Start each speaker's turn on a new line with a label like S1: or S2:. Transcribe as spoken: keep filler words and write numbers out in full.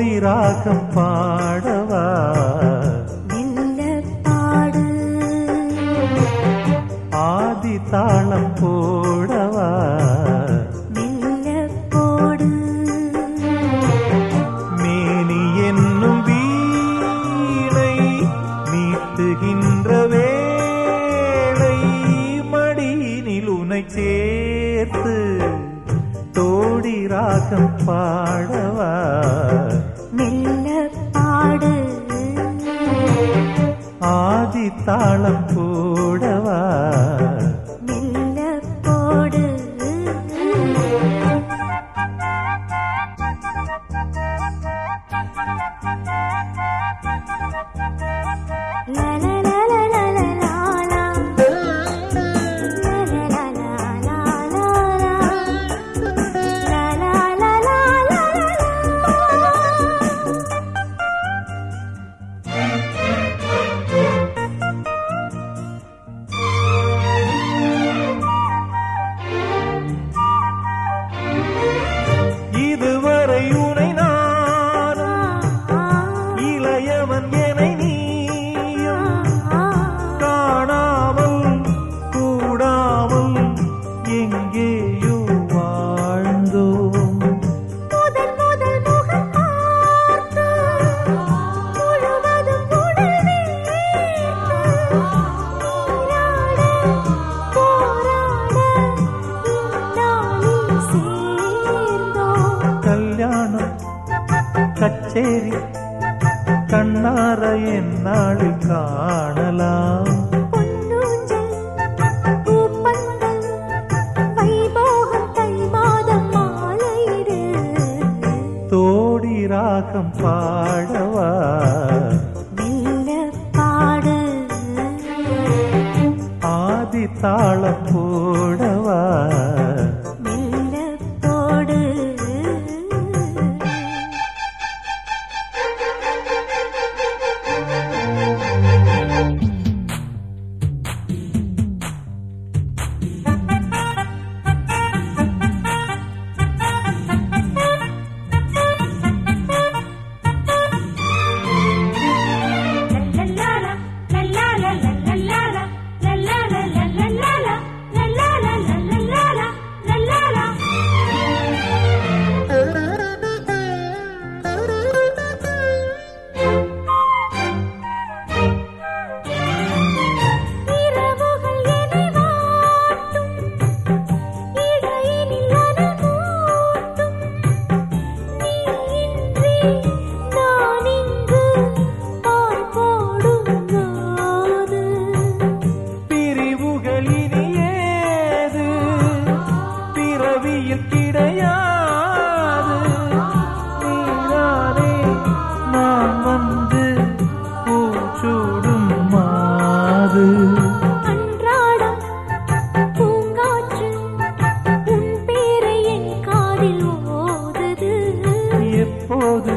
S1: தோடி ராகம் பாடவா
S2: மெல்ல பாடு
S1: ஆதி தாளம் போடவா
S2: மெல்ல போடு
S1: மேனி என்னும் வீணை மீட்டுகின்ற வேளை மடியினில் உனை சேர்த்து தோடி ராகம் பாடவா
S2: மெல்ல பாடு
S1: ஆதி தாளம் போடவா
S2: மெல்ல போடு
S1: இதுவரை உனை நானும் இளையவன் என நீயும் காணாமல் கூடாமல் எங்கேயோ வாழ்ந்தோம்
S2: முதல் முதல் முகம் பார்த்து முழுவதும் உடல் வேர்த்து நீராட போராட இந்நாளில் சேர்ந்தோம்
S1: கல்யாணம் கச்சேரி கண்ணார என்னாளில் காணலாம்
S2: பொன்னூஞ்சல் பூப்பந்தல் வைபோகம் தை மாதம் மாலையிடு
S1: தோடி ராகம் பாடவா
S2: மெல்ல பாடு
S1: ஆதி தாளம் போடவா
S2: மெல்ல போடு இரவுகள் என்னை வாட்டும் இடையினில் அனல் மூட்டும் நீ இன்றி நான் இங்கு பால் போடும் போது
S1: பிரிவுகள் இனி ஏது பிறவியில் கிடையாது நீதானே நான் வந்து பூச்சூடும் மாது
S2: அன்றாடம் பூங்காற்று உன் பேரை என் காதில் ஓதுது
S1: எப்போது